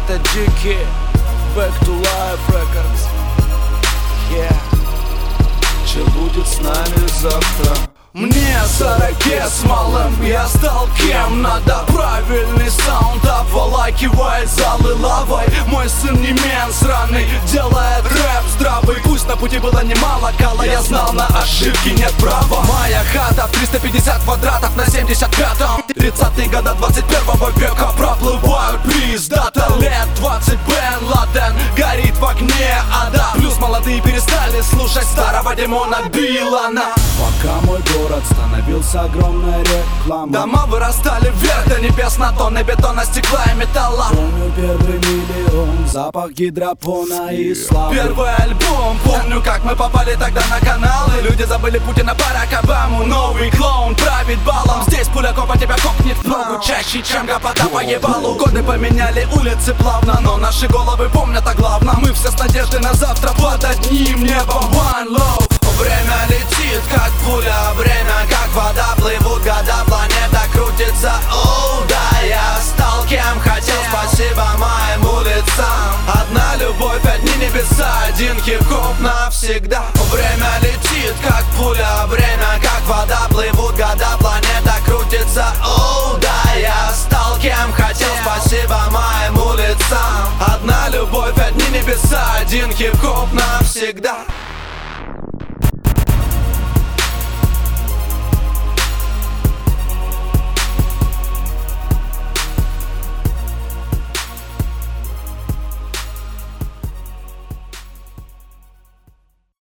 это Дикий, Back to Life Records. Yeah. Че будет с нами завтра? Мне 40 с малым, я стал кем? Надо правильный саунд, обволакивает залы лавой. Мой сын не мен сраный, делает рэп здравый. Пусть на пути было немало кала, я знал, на ошибки нет права. Моя хата в 350 квадратов на 75-м. 30-е года 21 века проплывают пиздато. Лет 20 Бен Ладен горит в огне ада. Плюс молодые перестали слушать старого Димона Билана. Пока мой город становился огромной рекламой, дома вырастали вверх до небес на тонны бетона, стекла и металла. Помню первый миллион, запах гидропона и славы. Первый альбом, помню, как мы попали тогда на каналы. Люди забыли Путина, Барак Обаму. Новый клоун правит балом. Здесь пуля копа тебя копнет в ногу чаще, чем гопота по ебалу. Годы поменяли улицы плавно, но наши головы помнят о главном. Мы все с надеждой на завтра под одним небом. One love. Время летит, как пуля, время как вода. Плывут года, планета крутится. О, да, я стал кем хотел. Спасибо моим улицам. Одна любовь, одни небеса, один хип-хоп навсегда. Время летит, как пуля, время как вода. Плывут года, планета крутится. О, да, я стал кем хотел. Спасибо моим улицам. Одна любовь, одни небеса, один хип-хоп навсегда.